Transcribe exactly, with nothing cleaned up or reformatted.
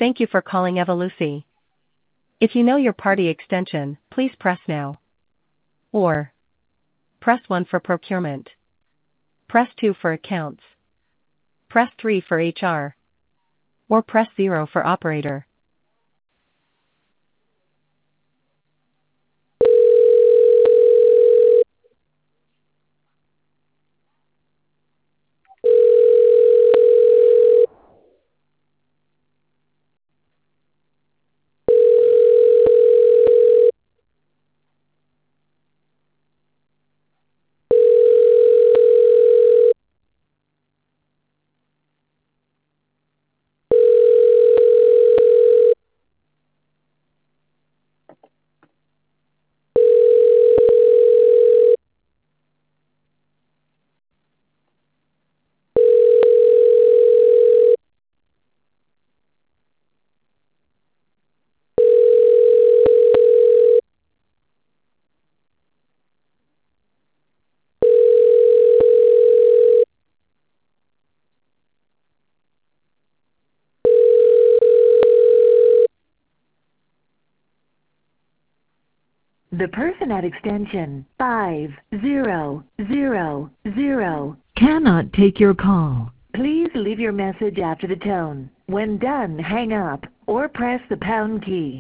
Thank you for calling Evolusi. If you know your party extension, please press now. Or press one for procurement. Press two for accounts. Press three for H R. Or press zero for operator. The person at extension five zero zero zero cannot take your call. Please leave your message after the tone. When done, hang up or press the pound key.